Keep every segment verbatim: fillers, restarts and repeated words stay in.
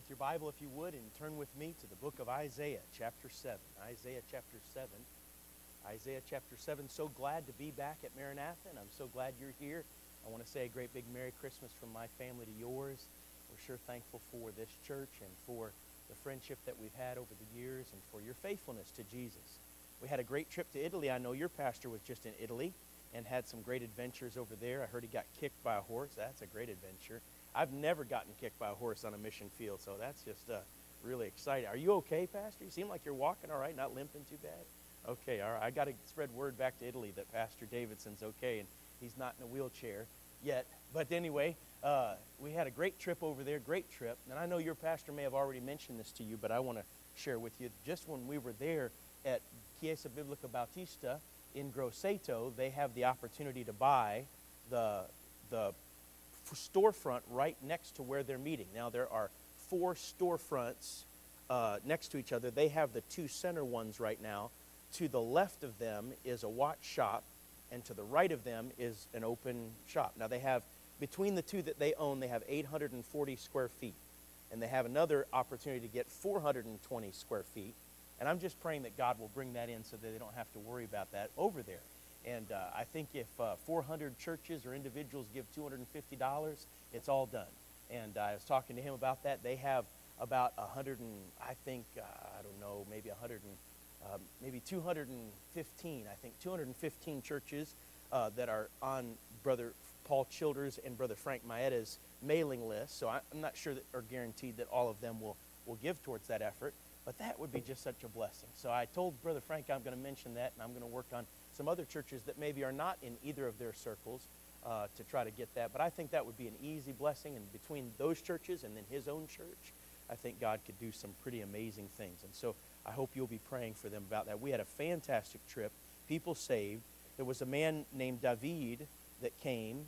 Take your Bible, if you would, and turn with me to the book of Isaiah, chapter seven. Isaiah chapter seven. Isaiah chapter seven. So glad to be back at Maranatha, and I'm so glad you're here. I want to say a great big Merry Christmas from my family to yours. We're sure thankful for this church and for the friendship that we've had over the years and for your faithfulness to Jesus. We had a great trip to Italy. I know your pastor was just in Italy and had some great adventures over there. I heard he got kicked by a horse. That's a great adventure. I've never gotten kicked by a horse on a mission field, so that's just uh, really exciting. Are you okay, Pastor? You seem like you're walking all right, not limping too bad. Okay, all right. I got to spread word back to Italy that Pastor Davidson's okay, and he's not in a wheelchair yet. But anyway, uh, we had a great trip over there, great trip. And I know your pastor may have already mentioned this to you, but I want to share with you. Just when we were there at Chiesa Biblica Bautista in Grosseto, they have the opportunity to buy the the storefront right next to where they're meeting. Now, there are four storefronts uh, next to each other. They have the two center ones right now. To the left of them is a watch shop, and to the right of them is an open shop. Now, they have, between the two that they own, they have eight hundred forty square feet. And they have another opportunity to get four hundred twenty square feet. And I'm just praying that God will bring that in so that they don't have to worry about that over there. And uh, I think if uh, four hundred churches or individuals give two hundred fifty dollars, it's all done. And uh, I was talking to him about that. They have about one hundred, and I think, uh, I don't know, maybe one hundred, and, um, maybe two hundred fifteen, I think, two hundred fifteen churches uh, that are on Brother Paul Childers and Brother Frank Maetta's mailing list. So I, I'm not sure that or guaranteed that all of them will, will give towards that effort. But that would be just such a blessing. So I told Brother Frank I'm going to mention that, and I'm going to work on some other churches that maybe are not in either of their circles uh, to try to get that. But I think that would be an easy blessing. And between those churches and then his own church, I think God could do some pretty amazing things. And so I hope you'll be praying for them about that. We had a fantastic trip. People saved. There was a man named David that came.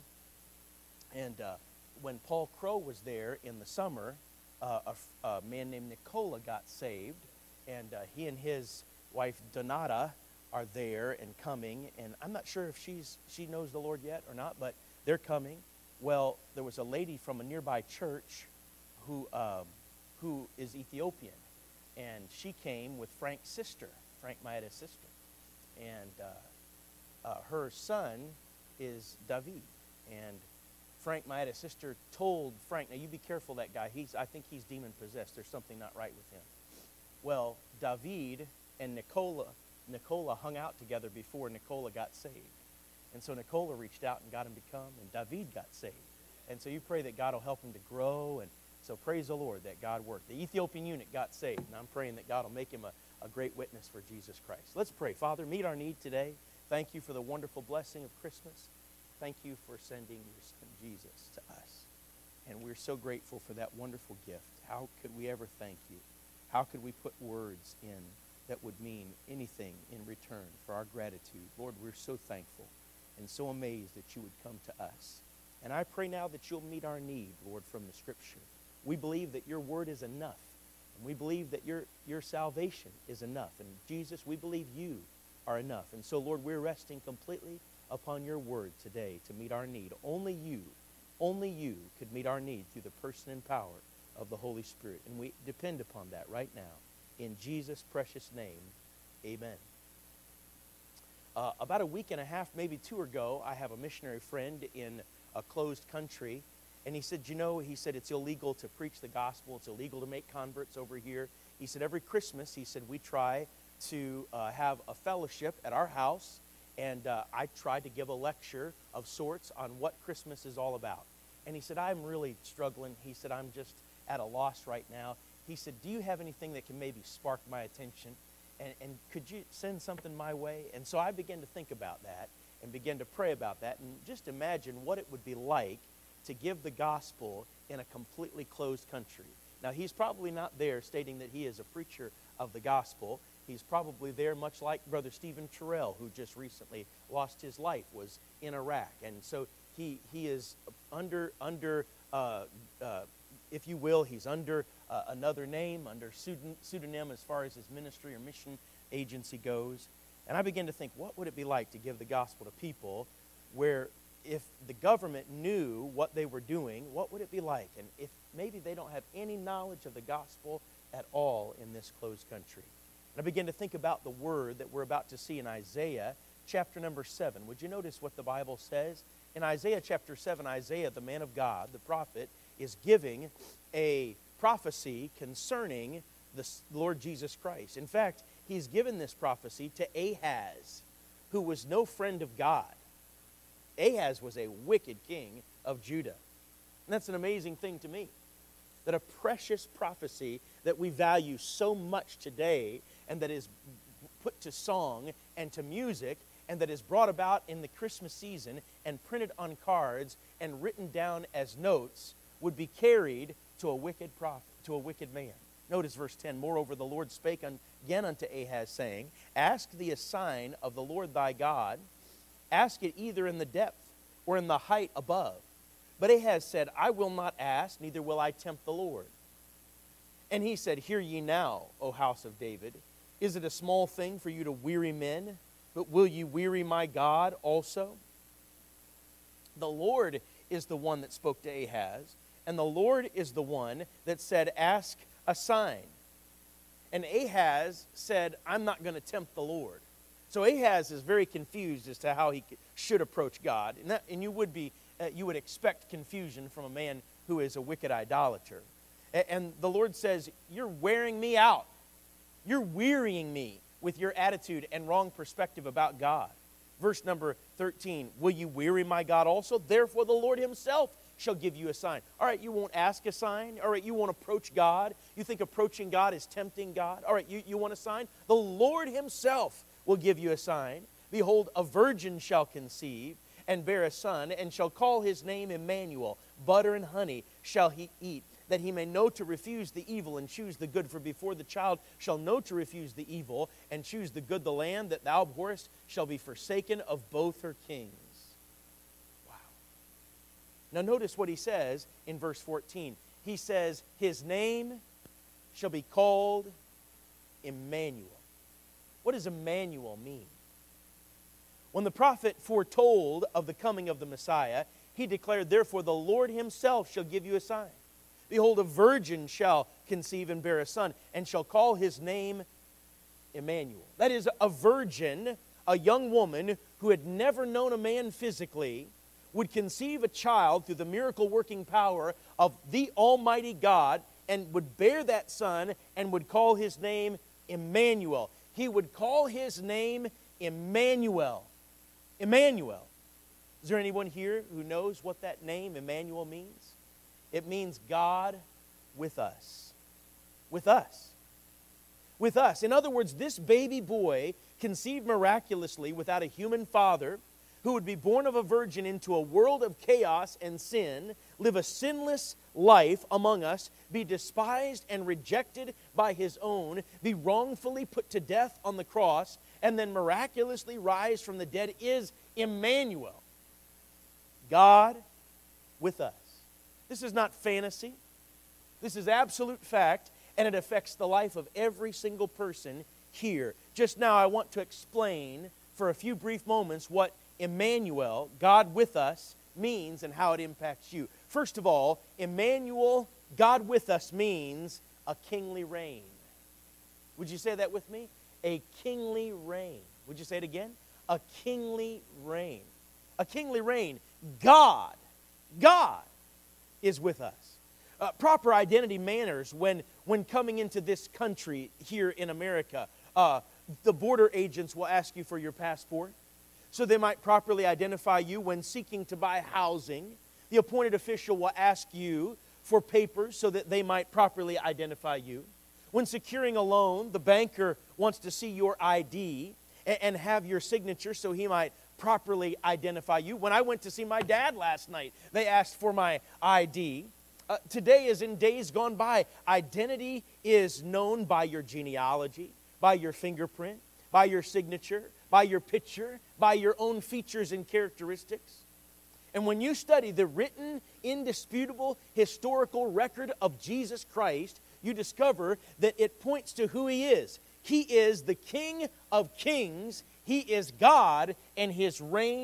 And uh, when Paul Crow was there in the summer, uh, a, a man named Nicola got saved. And uh, he and his wife, Donata, are there and coming, and I'm not sure if she's she knows the Lord yet or not, but they're coming. Well, there was a lady from a nearby church who um, who is Ethiopian, and she came with Frank's sister, Frank Maetta's sister, and uh, uh, her son is David, and Frank Maetta's sister told Frank, now you be careful that guy, he's I think he's demon possessed, there's something not right with him. Well, David and Nicola Nicola hung out together before Nicola got saved. And so Nicola reached out and got him to come, and David got saved. And so you pray that God will help him to grow, and so praise the Lord that God worked. The Ethiopian eunuch got saved, and I'm praying that God will make him a, a great witness for Jesus Christ. Let's pray. Father, meet our need today. Thank you for the wonderful blessing of Christmas. Thank you for sending your son Jesus to us. And we're so grateful for that wonderful gift. How could we ever thank you? How could we put words in that would mean anything in return for our gratitude? Lord, we're so thankful and so amazed that you would come to us. And I pray now that you'll meet our need, Lord, from the Scripture. We believe that your word is enough. And we believe that your, your salvation is enough. And Jesus, we believe you are enough. And so, Lord, we're resting completely upon your word today to meet our need. Only you, only you could meet our need through the person and power of the Holy Spirit. And we depend upon that right now. In Jesus' precious name, amen. Uh, about a week and a half, maybe two ago, I have a missionary friend in a closed country. And he said, you know, he said, it's illegal to preach the gospel. It's illegal to make converts over here. He said, every Christmas, he said, we try to uh, have a fellowship at our house. And uh, I tried to give a lecture of sorts on what Christmas is all about. And he said, I'm really struggling. He said, I'm just at a loss right now. He said, do you have anything that can maybe spark my attention? And, and could you send something my way? And so I began to think about that and began to pray about that and just imagine what it would be like to give the gospel in a completely closed country. Now, he's probably not there stating that he is a preacher of the gospel. He's probably there much like Brother Stephen Terrell, who just recently lost his life, was in Iraq. And so he, he is under, under uh, uh, if you will, he's under uh, another name, under pseudonym as far as his ministry or mission agency goes. And I began to think, what would it be like to give the gospel to people where if the government knew what they were doing, what would it be like? And if maybe they don't have any knowledge of the gospel at all in this closed country. And I begin to think about the word that we're about to see in Isaiah chapter number seven. Would you notice what the Bible says? In Isaiah chapter seven, Isaiah, the man of God, the prophet, is giving a prophecy concerning the Lord Jesus Christ. In fact, he's given this prophecy to Ahaz, who was no friend of God. Ahaz was a wicked king of Judah. And that's an amazing thing to me, that a precious prophecy that we value so much today and that is put to song and to music and that is brought about in the Christmas season and printed on cards and written down as notes would be carried to a wicked prophet, to a wicked man. Notice verse ten, moreover the Lord spake again unto Ahaz, saying, ask thee a sign of the Lord thy God, ask it either in the depth or in the height above. But Ahaz said, I will not ask, neither will I tempt the Lord. And he said, hear ye now, O house of David, is it a small thing for you to weary men, but will ye weary my God also? The Lord is the one that spoke to Ahaz, and the Lord is the one that said, ask a sign. And Ahaz said, I'm not going to tempt the Lord. So Ahaz is very confused as to how he should approach God. And, that, and you would be, uh, you would expect confusion from a man who is a wicked idolater. And, and the Lord says, you're wearing me out. You're wearying me with your attitude and wrong perspective about God. Verse number thirteen, will you weary my God also? Therefore the Lord himself shall give you a sign. All right, you won't ask a sign. All right, you won't approach God. You think approaching God is tempting God. All right, you, you want a sign? The Lord himself will give you a sign. Behold, a virgin shall conceive and bear a son, and shall call his name Emmanuel. Butter and honey shall he eat, that he may know to refuse the evil and choose the good. For before the child shall know to refuse the evil and choose the good, the land that thou abhorrest shall be forsaken of both her kings. Wow. Now notice what he says in verse fourteen. He says, his name shall be called Emmanuel. What does Emmanuel mean? When the prophet foretold of the coming of the Messiah, he declared, therefore the Lord himself shall give you a sign. Behold, a virgin shall conceive and bear a son, and shall call his name Emmanuel. That is, a virgin, a young woman who had never known a man physically, would conceive a child through the miracle-working power of the Almighty God, and would bear that son, and would call his name Emmanuel. He would call his name Emmanuel. Emmanuel. Is there anyone here who knows what that name Emmanuel means? It means God with us. With us. With us. In other words, this baby boy conceived miraculously without a human father, who would be born of a virgin into a world of chaos and sin, live a sinless life among us, be despised and rejected by his own, be wrongfully put to death on the cross, and then miraculously rise from the dead, is Emmanuel. God with us. This is not fantasy. This is absolute fact, and it affects the life of every single person here. Just now I want to explain for a few brief moments what Emmanuel, God with us, means and how it impacts you. First of all, Emmanuel, God with us, means a kingly reign. Would you say that with me? A kingly reign. Would you say it again? A kingly reign. A kingly reign. God, God is with us. Uh, proper identity manners when, when coming into this country here in America. Uh, the border agents will ask you for your passport, so they might properly identify you when seeking to buy housing. The appointed official will ask you for papers so that they might properly identify you. When securing a loan, the banker wants to see your I D and, and have your signature so he might properly identify you. When I went to see my dad last night, they asked for my I D. Uh, today, as in days gone by, identity is known by your genealogy, by your fingerprint, by your signature, by your picture, by your own features and characteristics. And when you study the written, indisputable, historical record of Jesus Christ, you discover that it points to who He is. He is the King of kings. He is God, and His reign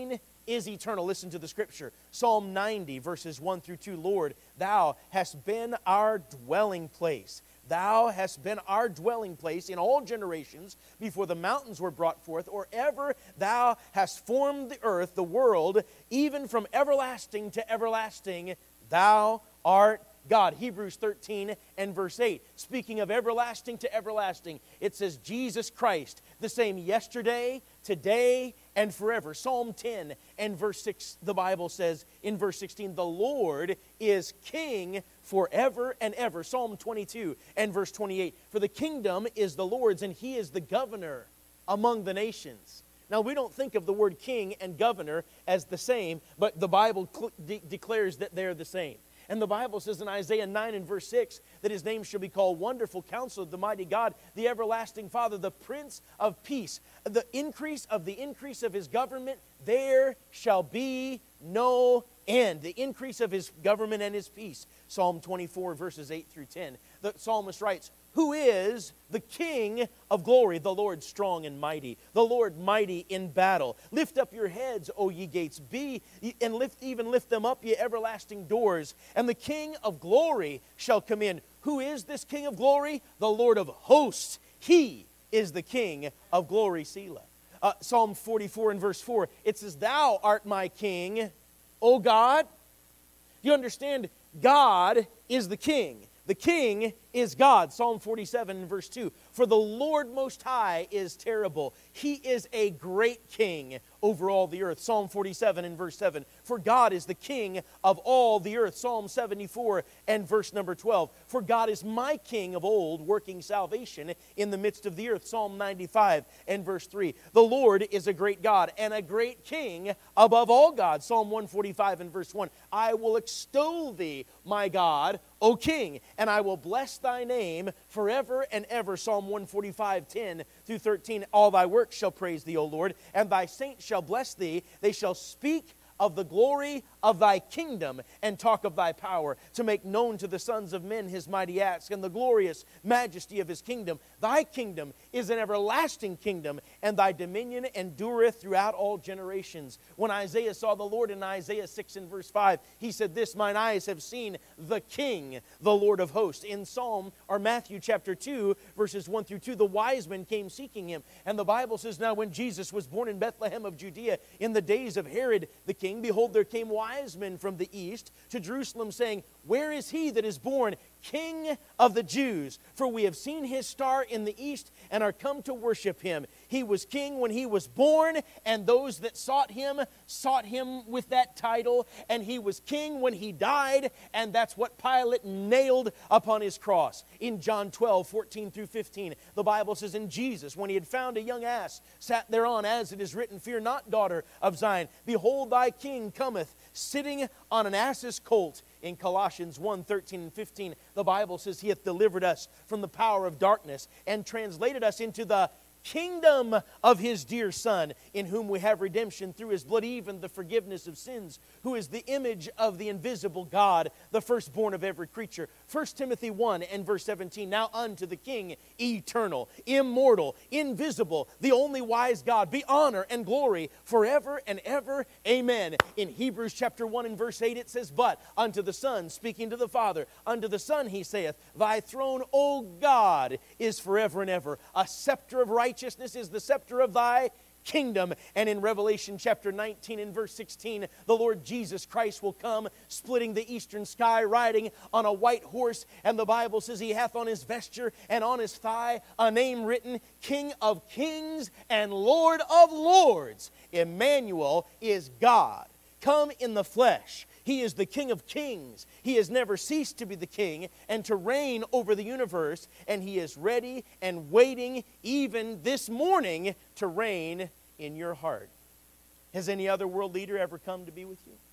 is eternal. Listen to the scripture. Psalm ninety, verses one through two. Lord, thou hast been our dwelling place. Thou hast been our dwelling place in all generations before the mountains were brought forth, or ever thou hast formed the earth, the world, even from everlasting to everlasting. Thou art God. Hebrews thirteen and verse eight. Speaking of everlasting to everlasting, it says Jesus Christ, the same yesterday, today, and forever. Psalm ten and verse six, the Bible says in verse sixteen, the Lord is King forever and ever. Psalm twenty-two and verse twenty-eight, for the kingdom is the Lord's, and He is the governor among the nations. Now, we don't think of the word king and governor as the same, but the Bible de- declares that they're the same. And the Bible says in Isaiah nine and verse six that His name shall be called Wonderful Counselor, the Mighty God, the Everlasting Father, the Prince of Peace. The increase of the increase of His government, there shall be no end. The increase of His government and His peace. Psalm twenty-four, verses eight through ten. The psalmist writes, who is the King of glory, the Lord strong and mighty, the Lord mighty in battle. Lift up your heads, O ye gates, be and lift even lift them up, ye everlasting doors, and the King of glory shall come in. Who is this King of glory? The Lord of hosts. He is the King of glory, Selah. Uh, Psalm forty-four and verse four, it says, thou art my King, O God. You understand, God is the King. The King is God. Psalm forty-seven and verse two. For the Lord Most High is terrible. He is a great King over all the earth. Psalm forty-seven and verse seven. For God is the King of all the earth. Psalm seventy-four and verse number twelve. For God is my King of old, working salvation in the midst of the earth. Psalm ninety-five and verse three. The Lord is a great God and a great King above all gods. Psalm one forty-five and verse one. I will extol thee, my God, O King, and I will bless thy name forever and ever. Psalm one forty-five, ten through thirteen. All thy works shall praise thee, O Lord, and thy saints shall bless thee. They shall speak of the glory of thy kingdom and talk of thy power, to make known to the sons of men his mighty acts and the glorious majesty of his kingdom. Thy kingdom is an everlasting kingdom, and thy dominion endureth throughout all generations. When Isaiah saw the Lord in Isaiah six and verse five, he said this, mine eyes have seen the King, the Lord of hosts. In Psalm or Matthew chapter two, verses one through two, the wise men came seeking him. And the Bible says, now when Jesus was born in Bethlehem of Judea in the days of Herod the king, behold, there came wise men from the east to Jerusalem, saying, where is he that is born King of the Jews? For we have seen his star in the east and are come to worship him. He was king when he was born, and those that sought him sought him with that title. And he was king when he died, and that's what Pilate nailed upon his cross. In John twelve, fourteen through fifteen, the Bible says, and Jesus, when he had found a young ass, sat thereon, as it is written, fear not, daughter of Zion. Behold, thy king cometh, sitting on an ass's colt. In Colossians one, thirteen and fifteen, the Bible says, he hath delivered us from the power of darkness and translated us into the kingdom of his dear Son, in whom we have redemption through his blood, even the forgiveness of sins, who is the image of the invisible God, the firstborn of every creature. First Timothy one and verse seventeen, now unto the King, eternal, immortal, invisible, the only wise God, be honor and glory forever and ever. Amen. In Hebrews chapter one and verse eight, it says, but unto the Son, speaking to the Father, unto the Son he saith, thy throne, O God, is forever and ever. A scepter of righteousness Righteousness is the scepter of thy kingdom. And in Revelation chapter nineteen and verse sixteen, the Lord Jesus Christ will come, splitting the eastern sky, riding on a white horse. And the Bible says he hath on his vesture and on his thigh a name written, King of kings and Lord of lords. Emmanuel is God, come in the flesh. He is the King of kings. He has never ceased to be the king and to reign over the universe. And he is ready and waiting even this morning to reign in your heart. Has any other world leader ever come to be with you?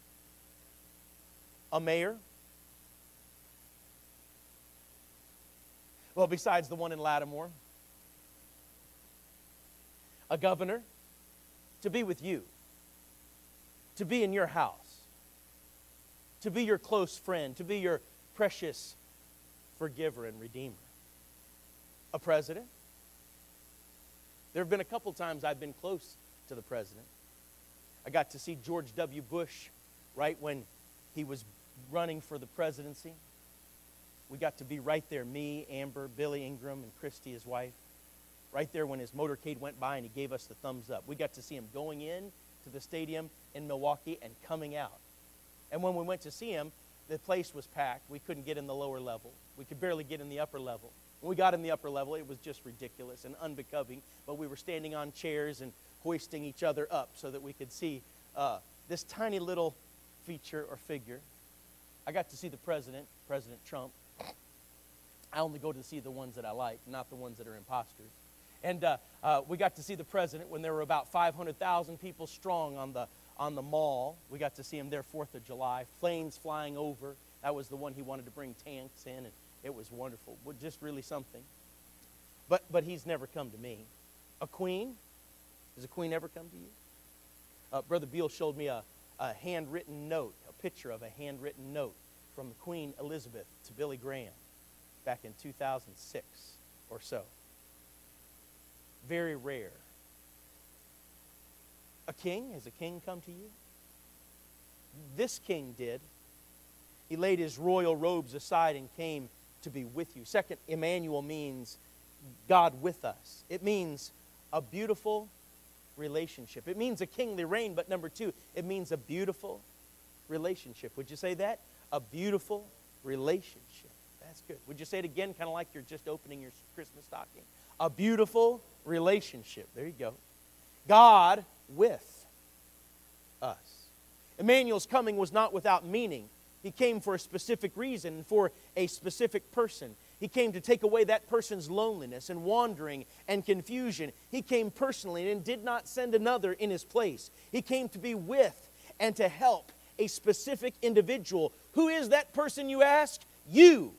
A mayor? Well, besides the one in Lattimore. A governor? To be with you. To be in your house. To be your close friend, to be your precious forgiver and redeemer. A president. There have been a couple times I've been close to the president. I got to see George W. Bush right when he was running for the presidency. We got to be right there, me, Amber, Billy Ingram, and Christy, his wife, right there when his motorcade went by and he gave us the thumbs up. We got to see him going in to the stadium in Milwaukee and coming out. And when we went to see him, the place was packed. We couldn't get in the lower level. We could barely get in the upper level. When we got in the upper level, it was just ridiculous and unbecoming, but we were standing on chairs and hoisting each other up so that we could see uh, this tiny little feature or figure. I got to see the president, President Trump. I only go to see the ones that I like, not the ones that are imposters. And uh, uh, we got to see the president when there were about five hundred thousand people strong on the on the mall. We got to see him there fourth of July, planes flying over. That was the one he wanted to bring tanks in, and it was wonderful. Just really something. But but he's never come to me. A queen? Has a queen ever come to you? Uh, Brother Beal showed me a, a handwritten note, a picture of a handwritten note from Queen Elizabeth to Billy Graham back in two thousand six or so. Very rare. A king? Has a king come to you? This king did. He laid his royal robes aside and came to be with you. Second, Emmanuel means God with us. It means a beautiful relationship. It means a kingly reign, but number two, it means a beautiful relationship. Would you say that? A beautiful relationship. That's good. Would you say it again, kind of like you're just opening your Christmas stocking? A beautiful relationship. There you go. God with us. Emmanuel's coming was not without meaning. He came for a specific reason and for a specific person. He came to take away that person's loneliness and wandering and confusion. He came personally and did not send another in his place. He came to be with and to help a specific individual. Who is that person, you ask? You.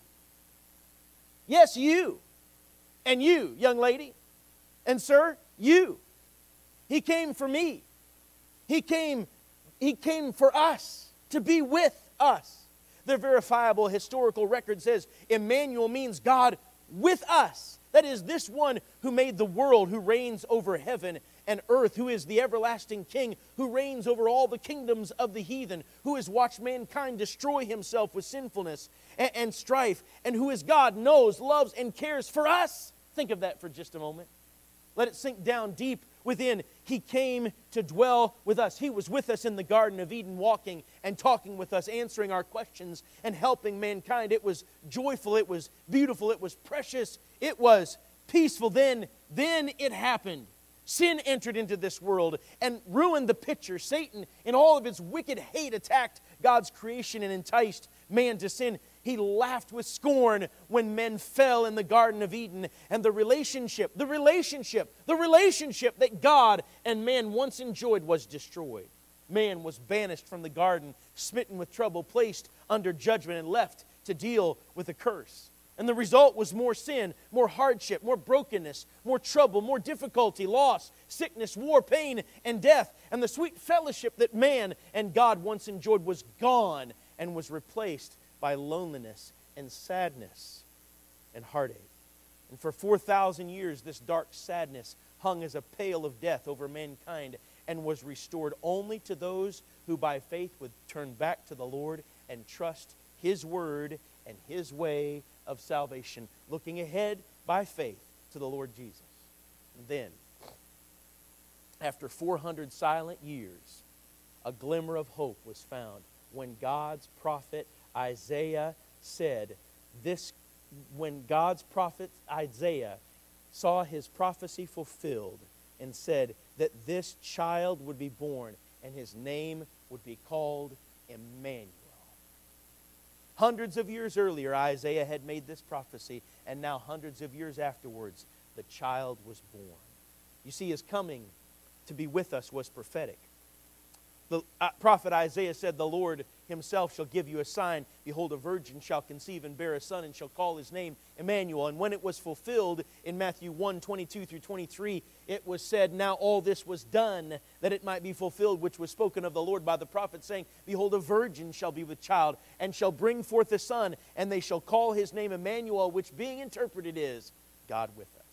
Yes, you. And you, young lady. And sir, you. He came for me. He came, he came for us, to be with us. The verifiable historical record says Emmanuel means God with us. That is, this one who made the world, who reigns over heaven and earth, who is the everlasting King, who reigns over all the kingdoms of the heathen, who has watched mankind destroy himself with sinfulness and, and strife, and who is God, knows, loves, and cares for us. Think of that for just a moment. Let it sink down deep within. He came to dwell with us. He was with us in the Garden of Eden, walking and talking with us, answering our questions and helping mankind. It was joyful. It was beautiful. It was precious. It was peaceful. Then, then it happened. Sin entered into this world and ruined the picture. Satan, in all of his wicked hate, attacked God's creation and enticed man to sin. He laughed with scorn when men fell in the Garden of Eden, and the relationship, the relationship, the relationship that God and man once enjoyed was destroyed. Man was banished from the garden, smitten with trouble, placed under judgment, and left to deal with a curse. And the result was more sin, more hardship, more brokenness, more trouble, more difficulty, loss, sickness, war, pain, and death. And the sweet fellowship that man and God once enjoyed was gone and was replaced by loneliness and sadness and heartache. And for four thousand years, this dark sadness hung as a pall of death over mankind and was restored only to those who by faith would turn back to the Lord and trust His word and His way of salvation, looking ahead by faith to the Lord Jesus. And then, after four hundred silent years, a glimmer of hope was found when God's prophet Isaiah said, this, when God's prophet Isaiah saw his prophecy fulfilled and said that this child would be born and his name would be called Emmanuel. Hundreds of years earlier, Isaiah had made this prophecy, and now hundreds of years afterwards, the child was born. You see, his coming to be with us was prophetic. The uh, prophet Isaiah said, the Lord Himself shall give you a sign. Behold, a virgin shall conceive and bear a son and shall call his name Emmanuel. And when it was fulfilled in Matthew one, twenty-two through twenty-three, it was said, now all this was done that it might be fulfilled, which was spoken of the Lord by the prophet, saying, behold, a virgin shall be with child and shall bring forth a son, and they shall call his name Emmanuel, which being interpreted is God with us.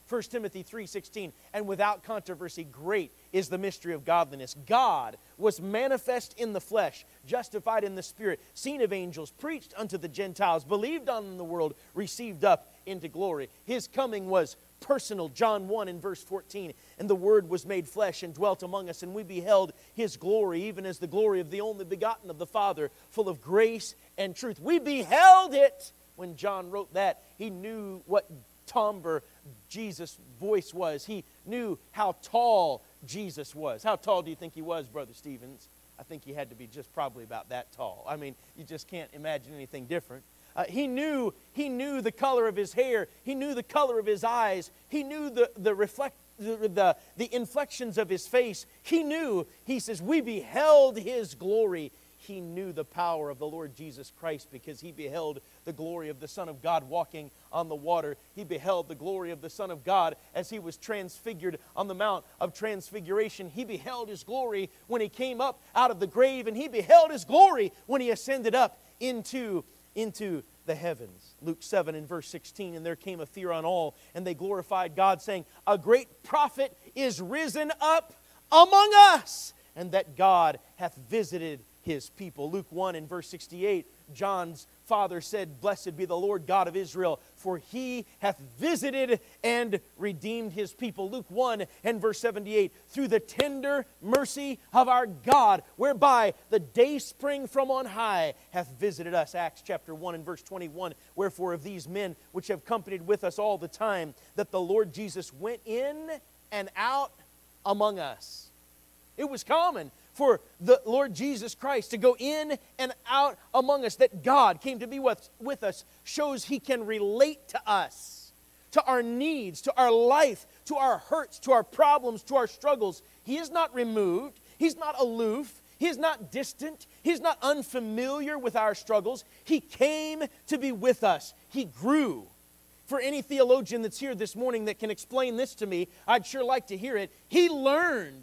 First Timothy three sixteen, and without controversy, great is the mystery of godliness. God was manifest in the flesh, justified in the Spirit, seen of angels, preached unto the Gentiles, believed on in the world, received up into glory. His coming was personal. John one and verse fourteen, and the Word was made flesh and dwelt among us, and we beheld His glory, even as the glory of the only begotten of the Father, full of grace and truth. We beheld it. When John wrote that, he knew what timbre Jesus' voice was. He knew how tall Jesus was. How tall do you think he was, Brother Stevens? I think he had to be just probably about that tall. I mean, you just can't imagine anything different. Uh, he knew he knew the color of his hair. He knew the color of his eyes. He knew the the reflect the, the the inflections of his face. He knew. He says, we beheld His glory. He knew the power of the Lord Jesus Christ because he beheld the glory of the Son of God walking on the water. He beheld the glory of the Son of God as He was transfigured on the Mount of Transfiguration. He beheld His glory when He came up out of the grave, and He beheld His glory when He ascended up into, into the heavens. Luke seven and verse sixteen, and there came a fear on all, and they glorified God, saying, a great prophet is risen up among us, and that God hath visited His people. Luke one and verse sixty-eight, John's father said, blessed be the Lord God of Israel, for He hath visited and redeemed His people. Luke one and verse seventy-eight, through the tender mercy of our God, whereby the dayspring from on high hath visited us. Acts chapter one and verse twenty-one, wherefore of these men which have companied with us all the time, that the Lord Jesus went in and out among us. It was common for the Lord Jesus Christ to go in and out among us. That God came to be with, with us shows He can relate to us, to our needs, to our life, to our hurts, to our problems, to our struggles. He is not removed. He's not aloof. He is not distant. He's not unfamiliar with our struggles. He came to be with us. He grew. For any theologian that's here this morning that can explain this to me, I'd sure like to hear it. He learned.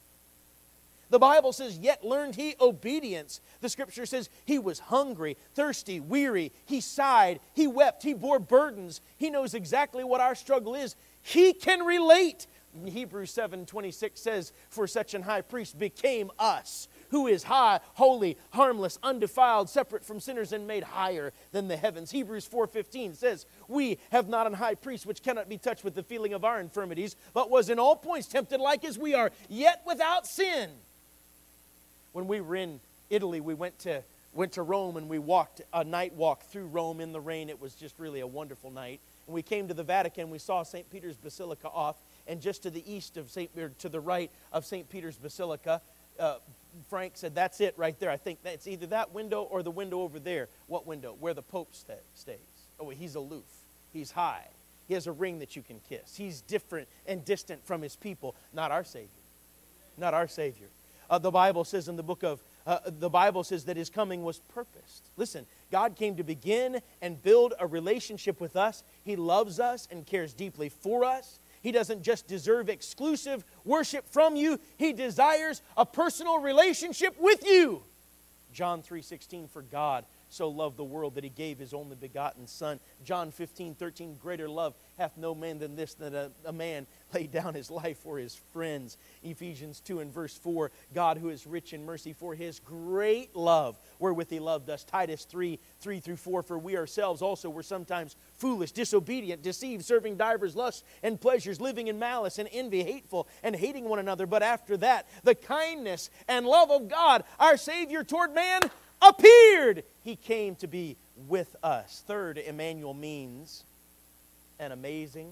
The Bible says, yet learned He obedience. The Scripture says He was hungry, thirsty, weary. He sighed, He wept, He bore burdens. He knows exactly what our struggle is. He can relate. Hebrews seven twenty-six says, for such an high priest became us, who is high, holy, harmless, undefiled, separate from sinners, and made higher than the heavens. Hebrews four fifteen says, we have not an high priest which cannot be touched with the feeling of our infirmities, but was in all points tempted like as we are, yet without sin. When we were in Italy, we went to went to Rome, and we walked a night walk through Rome in the rain. It was just really a wonderful night. And we came to the Vatican. We saw Saint Peter's Basilica off, and just to the east of Saint or to the right of Saint Peter's Basilica, uh, Frank said, "That's it right there. I think that's either that window or the window over there." What window? Where the Pope stay, stays. Oh, he's aloof. He's high. He has a ring that you can kiss. He's different and distant from his people. Not our Savior. Not our Savior. Uh, the Bible says in the book of, uh, the Bible says that His coming was purposed. Listen, God came to begin and build a relationship with us. He loves us and cares deeply for us. He doesn't just deserve exclusive worship from you. He desires a personal relationship with you. John three sixteen, for God so loved the world that He gave His only begotten Son. John fifteen thirteen, greater love hath no man than this, that a, a man lay down his life for his friends. Ephesians two and verse four, God who is rich in mercy for His great love wherewith He loved us. Titus three, three through four, for we ourselves also were sometimes foolish, disobedient, deceived, serving divers lusts and pleasures, living in malice and envy, hateful, and hating one another. But after that, the kindness and love of God, our Savior toward man, appeared. He came to be with us. Third, Emmanuel means an amazing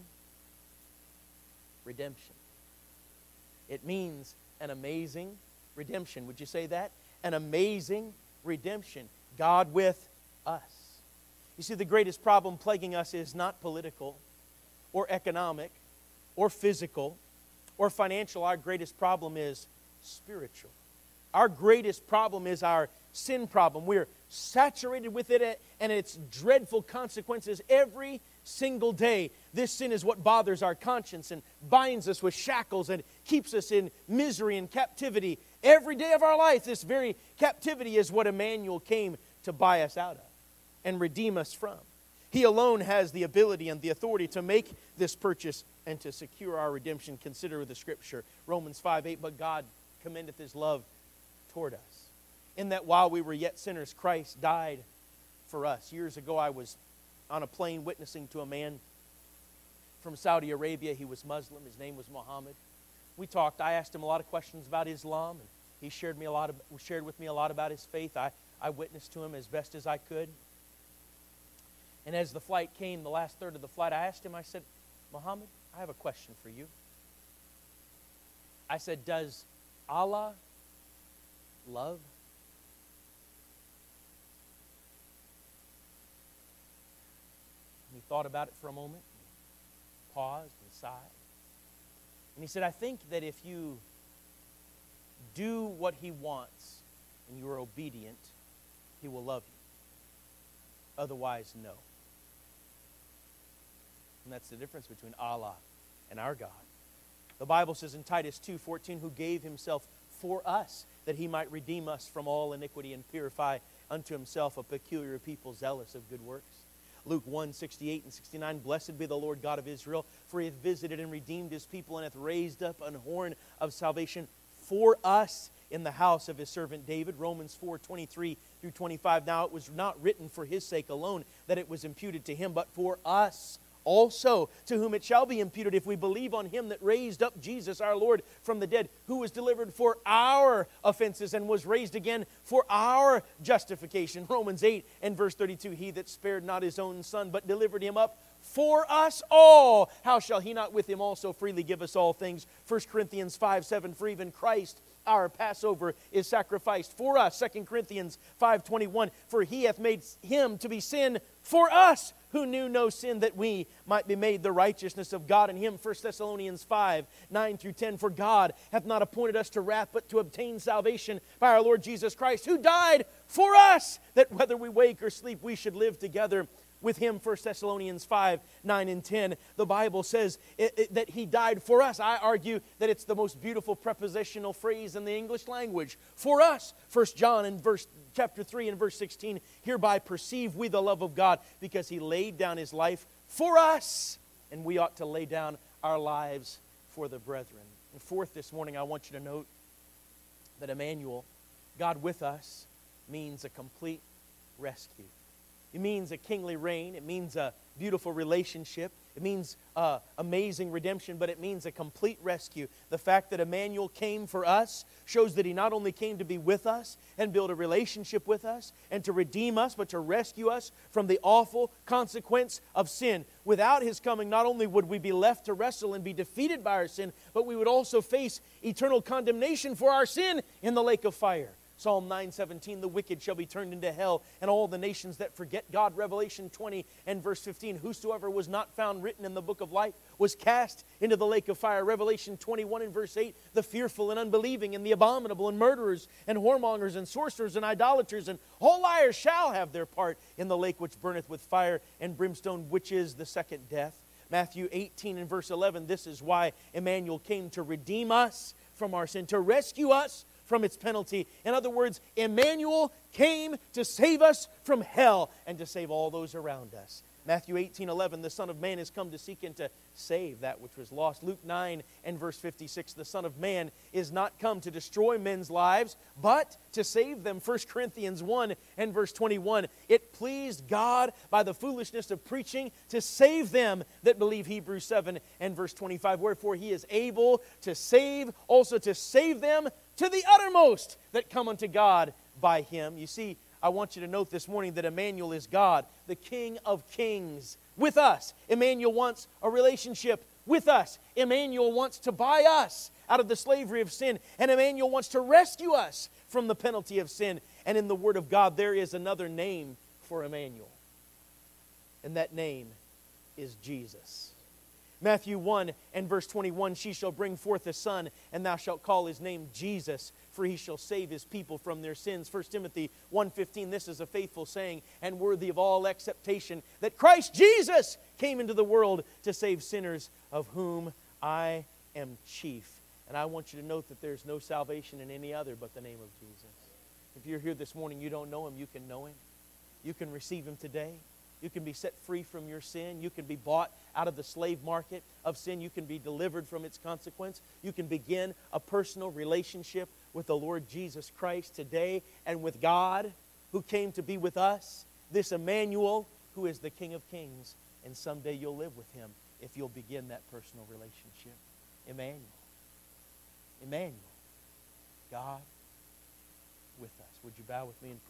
redemption. It means an amazing redemption. Would you say that? An amazing redemption. God with us. You see, the greatest problem plaguing us is not political or economic or physical or financial. Our greatest problem is spiritual. Our greatest problem is our sin problem. We're saturated with it and its dreadful consequences every single day. This sin is what bothers our conscience and binds us with shackles and keeps us in misery and captivity. Every day of our life, this very captivity is what Emmanuel came to buy us out of and redeem us from. He alone has the ability and the authority to make this purchase and to secure our redemption. Consider the Scripture, Romans five eight, but God commendeth His love toward us, in that while we were yet sinners, Christ died for us. Years ago, I was on a plane witnessing to a man from Saudi Arabia. He was Muslim. His name was Muhammad. We talked. I asked him a lot of questions about Islam, and he shared me a lot of, shared with me a lot about his faith. I, I witnessed to him as best as I could. And as the flight came, the last third of the flight, I asked him, I said, Muhammad, I have a question for you. I said, does Allah love? And he thought about it for a moment, paused and sighed. And he said, I think that if you do what He wants and you are obedient, He will love you. Otherwise, no. And that's the difference between Allah and our God. The Bible says in Titus two fourteen, who gave Himself for us, that He might redeem us from all iniquity and purify unto Himself a peculiar people zealous of good works. Luke one sixty-eight and sixty-nine, blessed be the Lord God of Israel, for He hath visited and redeemed His people, and hath raised up an horn of salvation for us in the house of His servant David. Romans four twenty-three through twenty-five, now it was not written for His sake alone that it was imputed to Him, but for us also, to whom it shall be imputed if we believe on Him that raised up Jesus our Lord from the dead, who was delivered for our offenses and was raised again for our justification. Romans eight and verse thirty-two, He that spared not His own Son, but delivered Him up for us all, how shall He not with Him also freely give us all things? First Corinthians five seven, for even Christ our Passover is sacrificed for us. Second Corinthians five twenty-one, for He hath made Him to be sin for us, who knew no sin, that we might be made the righteousness of God in Him. First Thessalonians five nine through ten, for God hath not appointed us to wrath, but to obtain salvation by our Lord Jesus Christ, who died for us, that whether we wake or sleep, we should live together with Him. First Thessalonians five nine and ten, the Bible says it, it, that He died for us. I argue that it's the most beautiful prepositional phrase in the English language. For us. First John in verse chapter three and verse sixteen, hereby perceive we the love of God, because He laid down His life for us, and we ought to lay down our lives for the brethren. And fourth, this morning I want you to note that Emmanuel, God with us, means a complete rescue. It means a kingly reign. It means a beautiful relationship. It means uh, amazing redemption, but it means a complete rescue. The fact that Emmanuel came for us shows that He not only came to be with us and build a relationship with us and to redeem us, but to rescue us from the awful consequence of sin. Without His coming, not only would we be left to wrestle and be defeated by our sin, but we would also face eternal condemnation for our sin in the lake of fire. Psalm nine seventeen, the wicked shall be turned into hell, and all the nations that forget God. Revelation twenty and verse fifteen, whosoever was not found written in the book of life was cast into the lake of fire. Revelation twenty-one and verse eight, the fearful and unbelieving and the abominable and murderers and whoremongers and sorcerers and idolaters and all liars shall have their part in the lake which burneth with fire and brimstone, which is the second death. Matthew eighteen and verse eleven, this is why Emmanuel came, to redeem us from our sin, to rescue us from its penalty. In other words, Emmanuel came to save us from hell and to save all those around us. Matthew eighteen eleven, the Son of Man is come to seek and to save that which was lost. Luke nine and verse fifty-six, the Son of Man is not come to destroy men's lives, but to save them. First Corinthians one and verse twenty-one, it pleased God by the foolishness of preaching to save them that believe. Hebrews seven and verse twenty-five, wherefore He is able to save, also to save them to the uttermost that come unto God by Him. You see, I want you to note this morning that Emmanuel is God, the King of kings, with us. Emmanuel wants a relationship with us. Emmanuel wants to buy us out of the slavery of sin. And Emmanuel wants to rescue us from the penalty of sin. And in the Word of God, there is another name for Emmanuel. And that name is Jesus. Matthew one and verse twenty-one, she shall bring forth a son, and thou shalt call his name Jesus, for he shall save his people from their sins. First Timothy one fifteen, this is a faithful saying and worthy of all acceptation, that Christ Jesus came into the world to save sinners, of whom I am chief. And I want you to note that there's no salvation in any other but the name of Jesus. If you're here this morning, you don't know Him, you can know Him. You can receive Him today. You can be set free from your sin. You can be bought out of the slave market of sin. You can be delivered from its consequence. You can begin a personal relationship with the Lord Jesus Christ today and with God who came to be with us, this Emmanuel who is the King of Kings. And someday you'll live with Him if you'll begin that personal relationship. Emmanuel. Emmanuel. God with us. Would you bow with me in prayer?